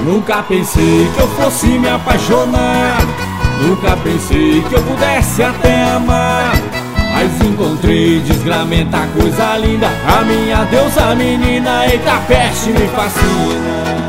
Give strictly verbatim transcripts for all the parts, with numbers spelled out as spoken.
Nunca pensei que eu fosse me apaixonar, nunca pensei que eu pudesse até amar. Mas encontrei desgramenta, coisa linda, a minha deusa menina, eita peste me fascina.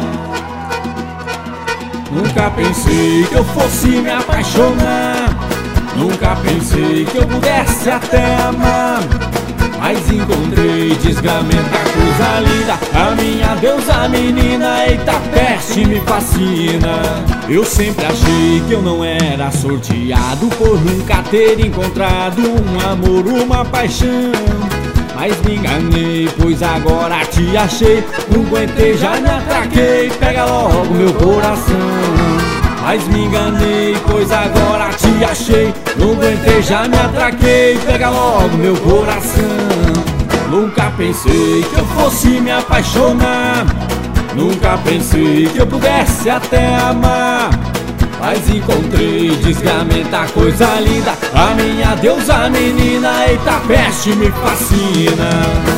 Nunca pensei que eu fosse me apaixonar, nunca pensei que eu pudesse até amar. Mas encontrei desgramenta, coisa linda, a minha deusa menina, eita peste me fascina. Eu sempre achei que eu não era sorteado por nunca ter encontrado um amor, uma paixão. Mas me enganei, pois agora te achei, não aguentei, já me atraquei, pega logo meu coração. Mas me enganei, pois agora te achei, não aguentei, já me atraquei, pega logo meu coração. Nunca pensei que eu fosse me apaixonar, nunca pensei que eu pudesse até amar. Mas encontrei desgramenta, coisa linda, a minha deusa menina, eita peste me fascina.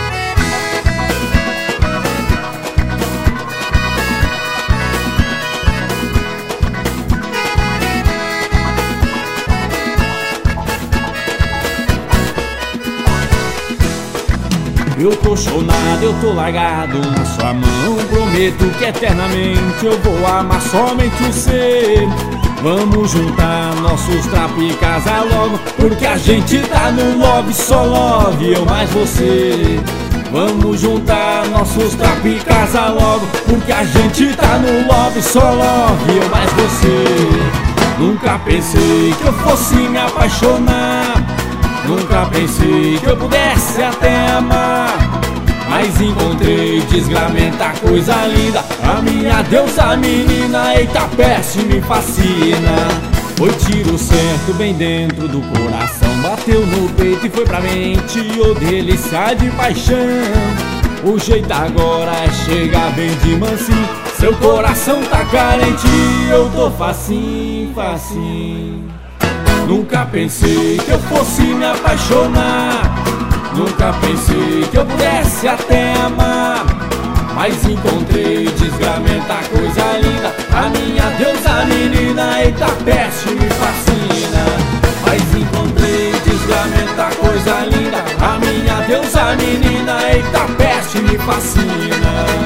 Eu tô chonado, eu tô largado na sua mão, prometo que eternamente eu vou amar somente você. Vamos juntar nossos trapos e casar logo, porque a gente tá no love, só love, eu mais você. Vamos juntar nossos trapos e casar logo, porque a gente tá no love, só love, eu mais você. Nunca pensei que eu fosse me apaixonar, nunca pensei que eu pudesse até amar. Mas encontrei desgramenta, coisa linda, a minha deusa menina, eita peste me fascina. Foi tiro certo bem dentro do coração, bateu no peito e foi pra mente, ô delícia de paixão. O jeito agora é chegar bem de mansinho, seu coração tá carente, eu tô facinho, facinho. Nunca pensei que eu fosse me apaixonar, nunca pensei que eu pudesse até amar. Mas encontrei desgramenta, coisa linda, a minha deusa menina, eita peste me fascina. Mas encontrei desgramenta, coisa linda, a minha deusa menina, eita peste me fascina.